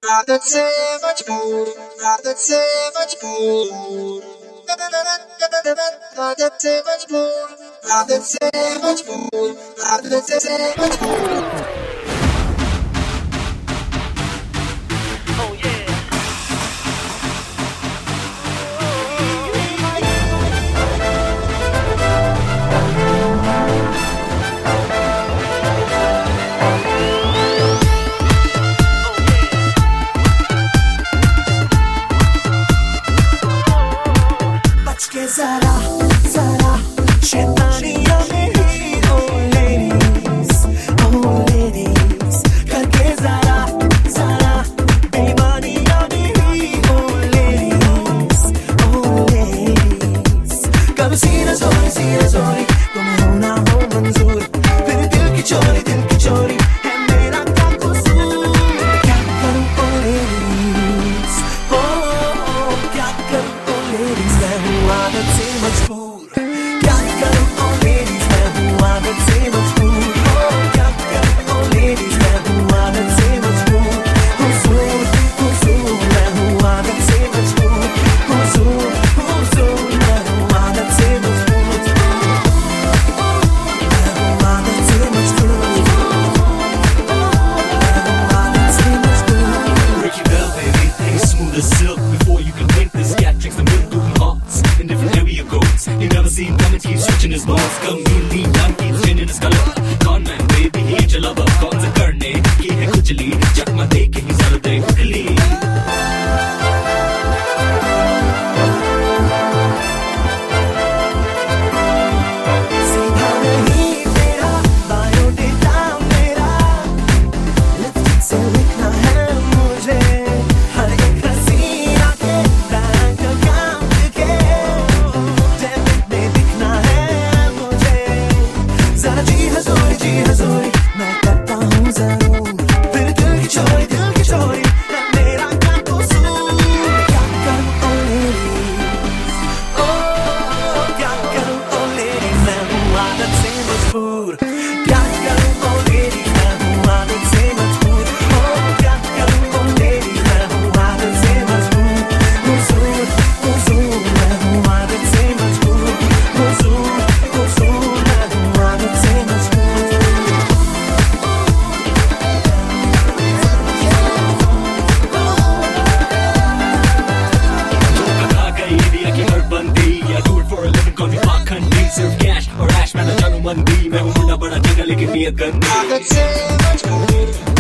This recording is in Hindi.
आदत से मजबूर, आदत से मजबूर, आदत से मजबूर, आदत से मजबूर, आदत से मजबूर। Zara, Zara, शैतानियाँ मेरी, oh ladies, करके ज़रा, ज़रा, बेईमानियाँ मेरी, oh ladies, कभी सीना जोरी, तुम्हें हो ना हो मंजूर, फिर दिल की चोरी, है मेरा क्या कसूर, क्या करूँ oh ladies, क्या करूँ oh ladies, मैं हूँ आदत से मजबूर, क्या करूँ oh ladies, मैं हूँ आदत से मजबूर, क्या करूँ oh ladies, मैं हूँ आदत से मजबूर, हुजूर, मैं हूँ आदत से मजबूर, हुजूर, मैं हूँ आदत से मजबूर, मैं हूँ आदत से मजबूर, आदत से मजबूर। Break your bell, baby, ain't smooth as silk. Before you can blink, this cat drinks the milk through hearts in different area codes. You never see him coming, keep switching his balls. Come mean, young, keep changing his color. Con man, baby, he ain't your lover. Kaun se karne ki hai khujli, chakma de ke hi zara de khli. सीधा नहीं तेरा बायोडेटा मेरा, लिपस्टिक से लिखना है मुझे हर एक हसीना के बैंक अकाउंट के डेबिट में दिखना है मुझे, जरा जी हजूरी, मैं करता हूँ जरूर, फिर दिल की चोरी, है मेरा क्या कसूर, क्या करूँ oh ladies, क्या करूँ oh ladies, मैं हूँ आदत से मजबूर, क्या करूँ oh ladies, मैं हूँ आदत से मजबूर, क्या करूँ oh ladies, मैं हूँ आदत से मजबूर, हुजूर, मैं हूँ आदत से मजबूर, हुजूर, मैं हूँ आदत से मजबूर। आ गई इंडिया की हर बंदी, या do it for a living, call me पाखंडी, सिर्फ कैश और ऐश मैं न जानू मंदी, मैं हूँ मुंडा बड़ा जगह लेकिन नियत गंदी। आदत से मजबूर।